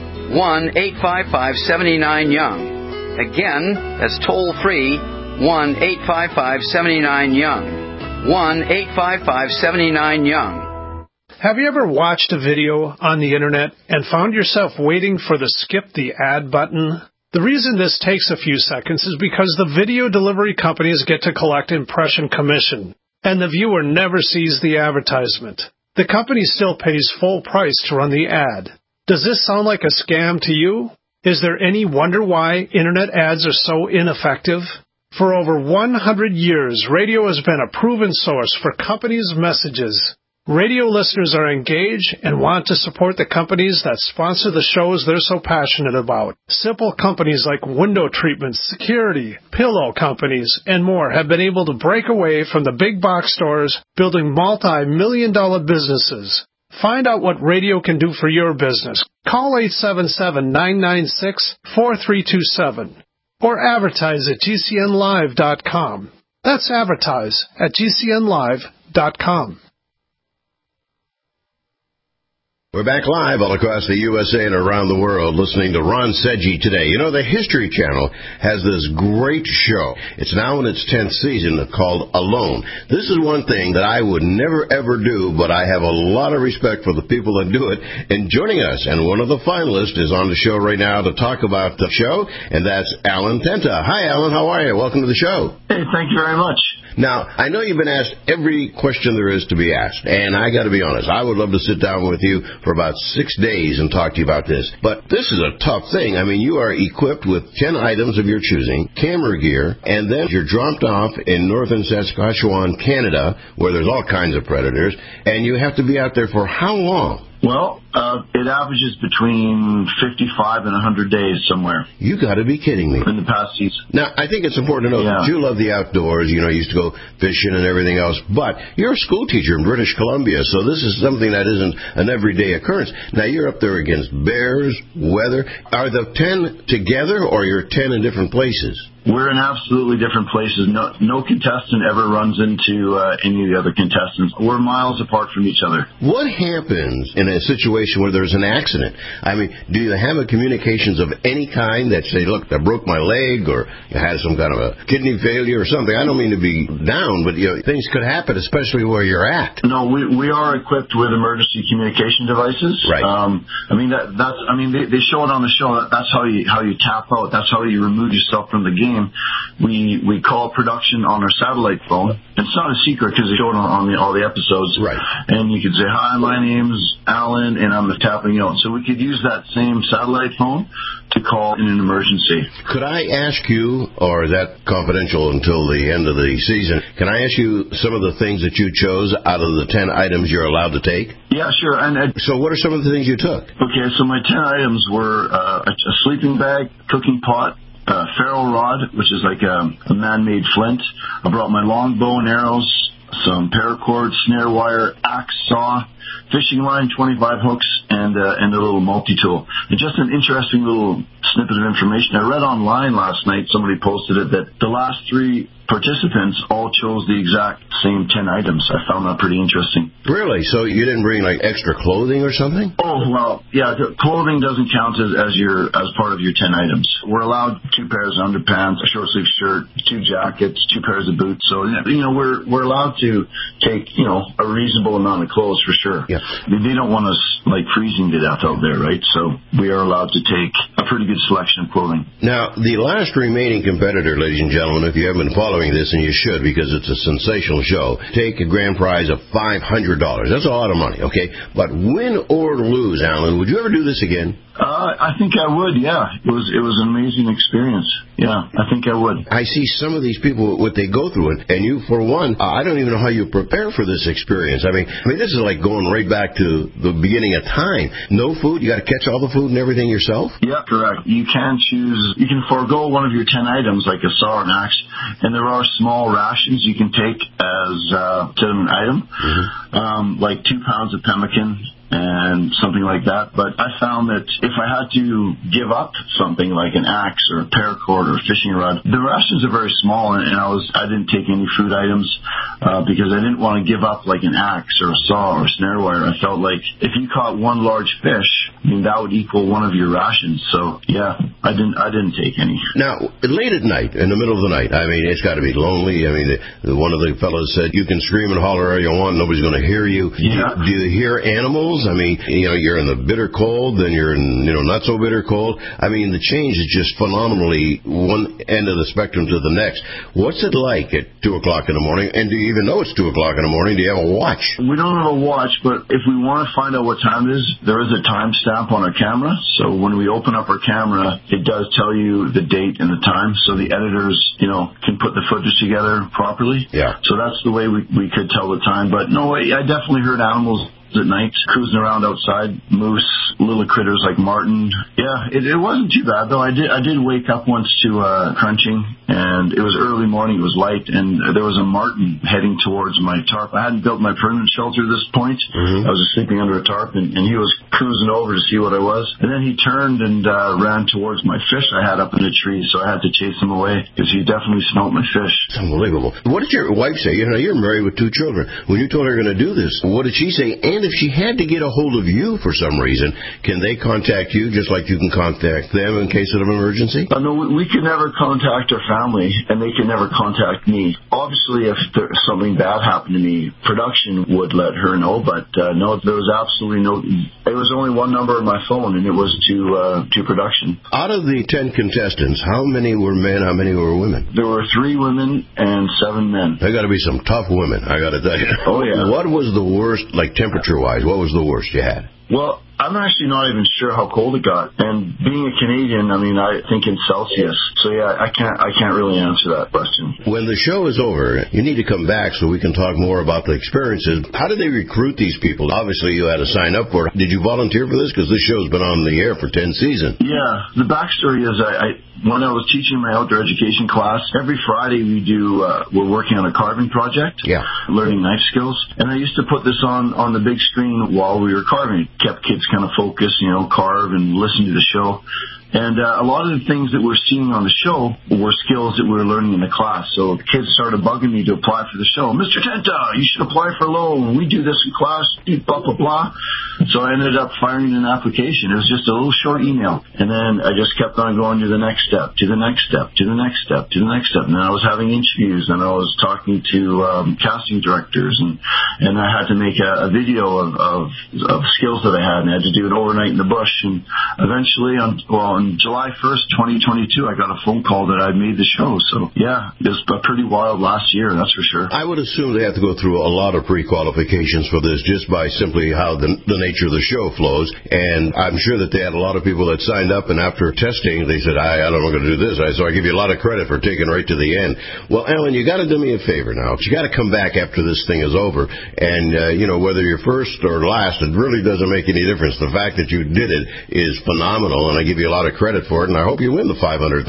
1-855-79-YOUNG. Again, that's toll-free 1-855-79-YOUNG. 1-855-79-YOUNG. Have you ever watched a video on the internet and found yourself waiting for the skip the ad button? The reason this takes a few seconds is because the video delivery companies get to collect impression commission, and the viewer never sees the advertisement. The company still pays full price to run the ad. Does this sound like a scam to you? Is there any wonder why internet ads are so ineffective? For over 100 years, radio has been a proven source for companies' messages. Radio listeners are engaged and want to support the companies that sponsor the shows they're so passionate about. Simple companies like window treatments, security, pillow companies, and more have been able to break away from the big box stores, building multi-million-dollar businesses. Find out what radio can do for your business. Call 877-996-4327 or advertise at GCNlive.com. That's advertise at GCNlive.com. We're back live all across the USA and around the world listening to Ron Seggi today. You know, the History Channel has this great show. It's now in its 10th season called Alone. This is one thing that I would never, ever do, but I have a lot of respect for the people that do it. And joining us, and one of the finalists is on the show right now to talk about the show, and that's Alan Tenta. Hi, Alan. How are you? Welcome to the show. Hey, thank you very much. Now, I know you've been asked every question there is to be asked, and I got to be honest, I would love to sit down with you for about 6 days and talk to you about this. But this is a tough thing. I mean, you are equipped with 10 items of your choosing, camera gear, and then you're dropped off in northern Saskatchewan, Canada, where there's all kinds of predators, and you have to be out there for how long? Well, it averages between 55 and 100 days somewhere. You got to be kidding me. In the past season. Now, I think it's important to know that you love the outdoors. You know, you used to go fishing and everything else. But you're a school teacher in British Columbia, so this is something that isn't an everyday occurrence. Now, you're up there against bears, weather. Are the 10 together, or you're 10 in different places? We're in absolutely different places. No contestant ever runs into any of the other contestants. We're miles apart from each other. What happens in a situation where there's an accident? I mean, do you have a communications of any kind that say, look, I broke my leg, or you had some kind of a kidney failure or something? I don't mean to be down, but things could happen, especially where you're at. No, we are equipped with emergency communication devices. Right. They show it on the show. That's how you tap out. That's how you remove yourself from the game. We call production on our satellite phone. It's not a secret because they show it on all the episodes. Right. And you could say, hi, my name's Alan, and I'm tapping out. So we could use that same satellite phone to call in an emergency. Could I ask you, or is that confidential until the end of the season, can I ask you some of the things that you chose out of the 10 items you're allowed to take? Yeah, sure. So what are some of the things you took? Okay, so my 10 items were a sleeping bag, cooking pot, ferro rod, which is like a man-made flint. I brought my long bow and arrows, some paracord, snare wire, axe, saw, fishing line, 25 hooks, and a little multi-tool. And just an interesting little snippet of information. I read online last night, somebody posted it, that the last 3 participants all chose the exact same 10 items. I found that pretty interesting. Really? So you didn't bring like extra clothing or something? Oh, well, yeah, clothing doesn't count as part of your 10 items. We're allowed 2 pairs of underpants, a short sleeve shirt, 2 jackets, 2 pairs of boots. So, we're allowed to take, a reasonable amount of clothes for sure. Yeah. They don't want us like freezing to death out there, right? So we are allowed to take a pretty good selection of clothing. Now, the last remaining competitor, ladies and gentlemen, if you haven't been following this, and you should because it's a sensational show, take a grand prize of $500. That's a lot of money, okay? But win or lose, Alan, would you ever do this again? I think I would, yeah. It was an amazing experience. Yeah, I think I would. I see some of these people, what they go through, and you, for one, I don't even know how you prepare for this experience. I mean, this is like going right back to the beginning of time. No food, you got to catch all the food and everything yourself? Yeah, correct. You can forego one of your 10 items, like a saw or an axe, and there are small rations you can take as an item, like 2 pounds of pemmican and something like that. But I found that if I had to give up something like an axe or a paracord or a fishing rod, the rations are very small, and I didn't take any food items because I didn't want to give up like an axe or a saw or a snare wire. I felt like if you caught one large fish, that would equal one of your rations. So yeah, I didn't take any. Now, late at night, in the middle of the night, it's got to be lonely. One of the fellows said, you can scream and holler all you want, nobody's going to hear you. Yeah. Do you hear animals? You're in the bitter cold, then you're in, not so bitter cold. The change is just phenomenally one end of the spectrum to the next. What's it like at 2 o'clock in the morning? And do you even know it's 2 o'clock in the morning? Do you have a watch? We don't have a watch, but if we want to find out what time it is, there is a timestamp on our camera. So when we open up our camera, it does tell you the date and the time. So the editors, can put the footage together properly. Yeah. So that's the way we could tell the time. But no, I definitely heard animals at night, cruising around outside, moose, little critters like marten. Yeah, it wasn't too bad though. I did wake up once to crunching, and it was early morning, it was light, and there was a marten heading towards my tarp. I hadn't built my permanent shelter at this point. I was just sleeping under a tarp, and he was cruising over to see what I was, and then he turned and ran towards my fish I had up in a tree, so I had to chase him away because he definitely smelled my fish. It's unbelievable. What did your wife say? You're married with 2 children. When you told her you're going to do this, what did she say? And if she had to get a hold of you for some reason, can they contact you just like you can contact them in case of an emergency? No, we could never contact our family, and they could never contact me. Obviously, if something bad happened to me, production would let her know, but no, there was absolutely no... It was only one number on my phone, and it was to production. Out of the 10 contestants, how many were men, how many were women? There were 3 women and 7 men. They got to be some tough women, I got to tell you. Oh, yeah. What was the worst, like temperature-wise, what was the worst you had? Well, I'm actually not even sure how cold it got. And being a Canadian, I mean, I think in Celsius. So yeah, I can't really answer that question. When the show is over, you need to come back so we can talk more about the experiences. How did they recruit these people? Obviously, you had to sign up for it. Did you volunteer for this? Because this show's been on the air for 10 seasons. Yeah, the backstory is when I was teaching my outdoor education class, every Friday we're working on a carving project. Yeah. Learning knife skills. And I used to put this on the big screen while we were carving. It kept kids kind of focused, carve and listen to the show. And a lot of the things that we're seeing on the show were skills that we were learning in the class. So the kids started bugging me to apply for the show. Mr. Tenta, you should apply for loan. We do this in class, blah, blah, blah. So I ended up firing an application. It was just a little short email. And then I just kept on going to the next step, to the next step, to the next step, to the next step. And then I was having interviews, and I was talking to casting directors. And I had to make a video of skills that I had. And I had to do it overnight in the bush. And eventually, on July 1st, 2022, I got a phone call that I'd made the show. So, yeah, it was pretty wild last year, that's for sure. I would assume they have to go through a lot of pre-qualifications for this just by simply how the nature of the show flows. And I'm sure that they had a lot of people that signed up, and after testing, they said, I don't know I'm going to do this. So I give you a lot of credit for taking right to the end. Well, Alan, you got to do me a favor now. You got to come back after this thing is over. And, whether you're first or last, it really doesn't make any difference. The fact that you did it is phenomenal, and I give you a lot of credit for it, and I hope you win the $500,000.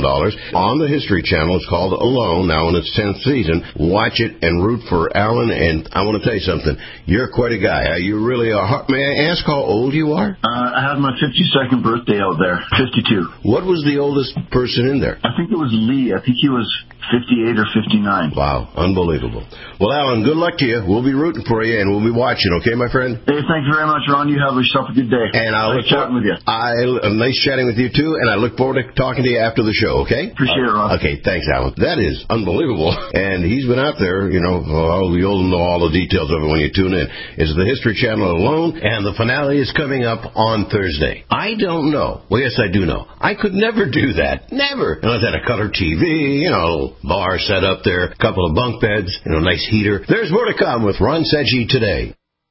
On the History Channel, it's called Alone, now in its 10th season. Watch it and root for Alan, and I want to tell you something. You're quite a guy. You really are. May I ask how old you are? I had my 52nd birthday out there, 52. What was the oldest person in there? I think it was Lee. I think he was 58 or 59. Wow, unbelievable. Well, Alan, good luck to you. We'll be rooting for you, and we'll be watching, okay, my friend? Hey, thank you very much, Ron. You have yourself a good day. And nice chatting with you. Nice chatting with you, too, and I look forward to talking to you after the show, okay? Appreciate it, Ron. Okay, thanks, Alan. That is unbelievable. And he's been out there, you'll know all the details of it when you tune in. It's the History Channel Alone, and the finale is coming up on Thursday. I don't know. Well, yes, I do know. I could never do that. Never. Unless I had a color TV, bar set up there, a couple of bunk beds, nice heater. There's more to come with Ron Seggi today.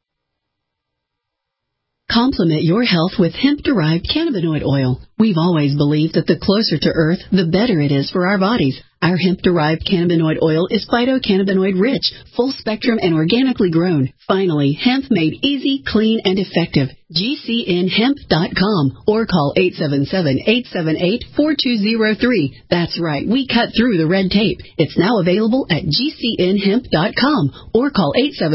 Complement your health with hemp-derived cannabinoid oil. We've always believed that the closer to Earth, the better it is for our bodies. Our hemp-derived cannabinoid oil is phytocannabinoid-rich, full-spectrum, and organically grown. Finally, hemp made easy, clean, and effective. GCNhemp.com or call 877-878-4203. That's right, we cut through the red tape. It's now available at GCNhemp.com or call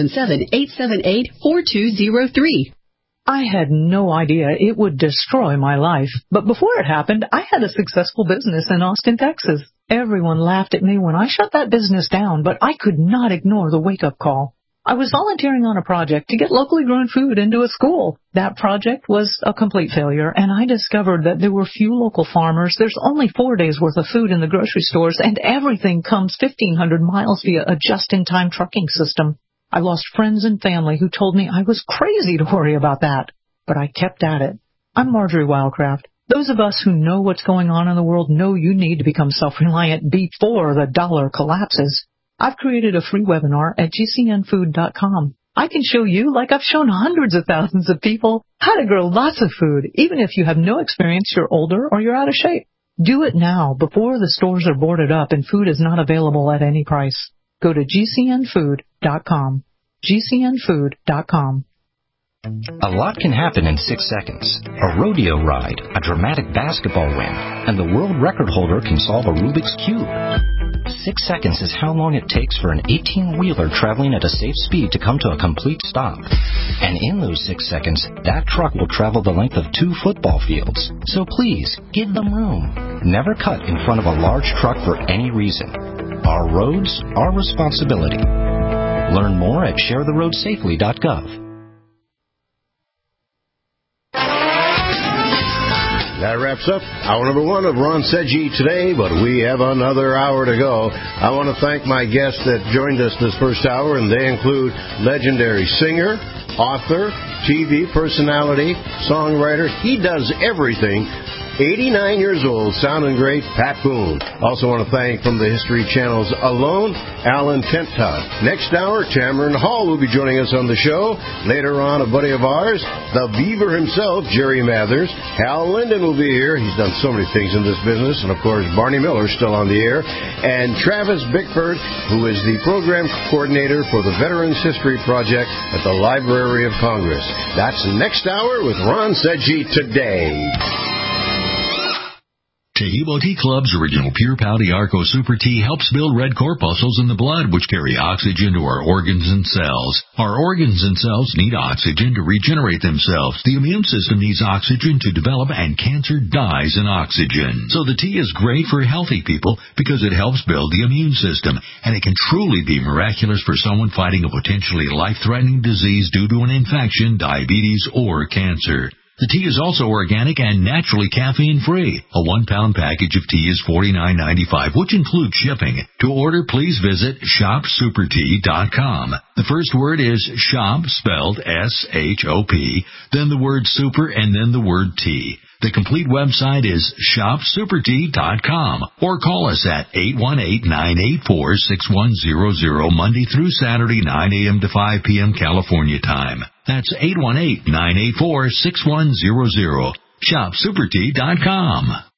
877-878-4203. I had no idea it would destroy my life. But before it happened, I had a successful business in Austin, Texas. Everyone laughed at me when I shut that business down, but I could not ignore the wake-up call. I was volunteering on a project to get locally grown food into a school. That project was a complete failure, and I discovered that there were few local farmers. There's only 4 days' worth of food in the grocery stores, and everything comes 1,500 miles via a just-in-time trucking system. I lost friends and family who told me I was crazy to worry about that, but I kept at it. I'm Marjorie Wildcraft. Those of us who know what's going on in the world know you need to become self-reliant before the dollar collapses. I've created a free webinar at GCNfood.com. I can show you, like I've shown hundreds of thousands of people, how to grow lots of food, even if you have no experience, you're older, or you're out of shape. Do it now, before the stores are boarded up and food is not available at any price. Go to GCNfood.com. GCNfood.com. A lot can happen in 6 seconds. A rodeo ride, a dramatic basketball win, and the world record holder can solve a Rubik's Cube. 6 seconds is how long it takes for an 18-wheeler traveling at a safe speed to come to a complete stop. And in those 6 seconds, that truck will travel the length of 2 football fields. So please, give them room. Never cut in front of a large truck for any reason. Our roads, our responsibility. Learn more at sharetheroadsafely.gov. That wraps up hour number 1 of Ron Seggi Today, but we have another hour to go. I want to thank my guests that joined us this first hour, and they include legendary singer, author, TV personality, songwriter. He does everything. 89 years old, sounding great, Pat Boone. Also want to thank from the History Channel's Alone, Alan Tenta. Next hour, Tamron Hall will be joining us on the show. Later on, a buddy of ours, the Beaver himself, Jerry Mathers. Hal Linden will be here. He's done so many things in this business. And, of course, Barney Miller still on the air. And Travis Bickford, who is the program coordinator for the Veterans History Project at the Library of Congress. That's next hour with Ron Seggi Today. Taheebo Tea Club's original Pure Pouty Arco Super Tea helps build red corpuscles in the blood, which carry oxygen to our organs and cells. Our organs and cells need oxygen to regenerate themselves. The immune system needs oxygen to develop, and cancer dies in oxygen. So the tea is great for healthy people because it helps build the immune system, and it can truly be miraculous for someone fighting a potentially life-threatening disease due to an infection, diabetes, or cancer. The tea is also organic and naturally caffeine-free. A 1-pound package of tea is $49.95, which includes shipping. To order, please visit shopsupertea.com. The first word is shop, spelled S-H-O-P, then the word super, and then the word tea. The complete website is shopsupertea.com, or call us at 818-984-6100 Monday through Saturday, 9 a.m. to 5 p.m. California time. That's 818-984-6100. Shopsupertea.com.